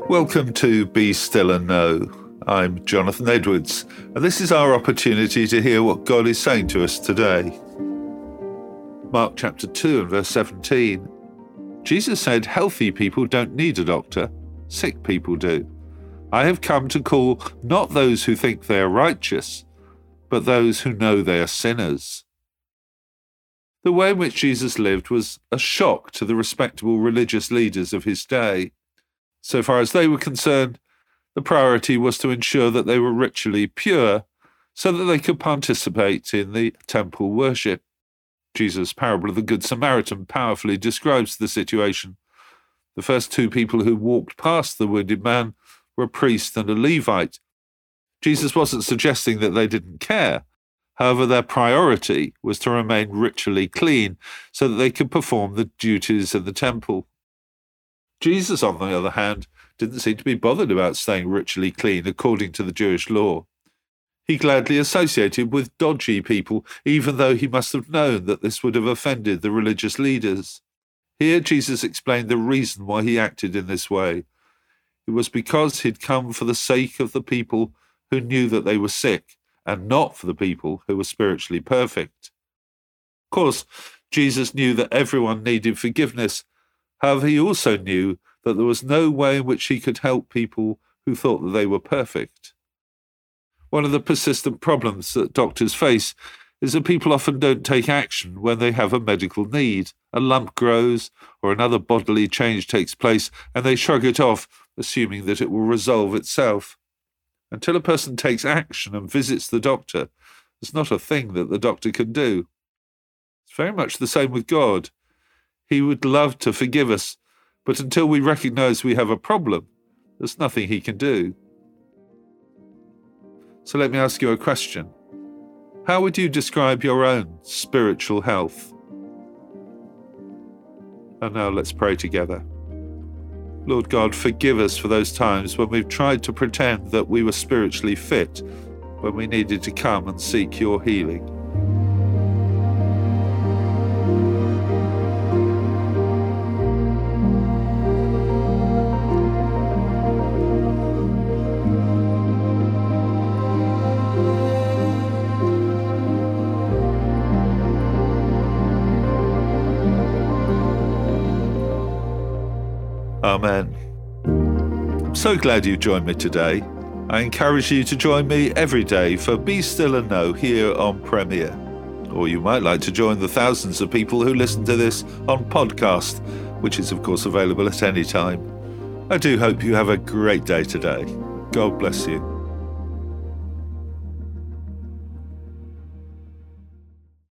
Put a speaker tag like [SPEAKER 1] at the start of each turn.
[SPEAKER 1] Welcome to Be Still and Know. I'm Jonathan Edwards, and this is our opportunity to hear what God is saying to us today. Mark chapter 2 and verse 17. Jesus said, "Healthy people don't need a doctor, sick people do. I have come to call not those who think they are righteous, but those who know they are sinners." The way in which Jesus lived was a shock to the respectable religious leaders of his day. So far as they were concerned, the priority was to ensure that they were ritually pure so that they could participate in the temple worship. Jesus' parable of the Good Samaritan powerfully describes the situation. The first two people who walked past the wounded man were a priest and a Levite. Jesus wasn't suggesting that they didn't care. However, their priority was to remain ritually clean so that they could perform the duties of the temple. Jesus, on the other hand, didn't seem to be bothered about staying ritually clean according to the Jewish law. He gladly associated with dodgy people, even though he must have known that this would have offended the religious leaders. Here Jesus explained the reason why he acted in this way. It was because he'd come for the sake of the people who knew that they were sick, and not for the people who were spiritually perfect. Of course, Jesus knew that everyone needed forgiveness. However, he also knew that there was no way in which he could help people who thought that they were perfect. One of the persistent problems that doctors face is that people often don't take action when they have a medical need. A lump grows or another bodily change takes place, and they shrug it off, assuming that it will resolve itself. Until a person takes action and visits the doctor, there's not a thing that the doctor can do. It's very much the same with God. He would love to forgive us, but until we recognize we have a problem, there's nothing he can do. So let me ask you a question. How would you describe your own spiritual health? And now let's pray together. Lord God, forgive us for those times when we've tried to pretend that we were spiritually fit when we needed to come and seek your healing. Amen. I'm so glad you joined me today. I encourage you to join me every day for Be Still and Know here on Premier. Or you might like to join the thousands of people who listen to this on podcast, which is of course available at any time. I do hope you have a great day today. God bless you.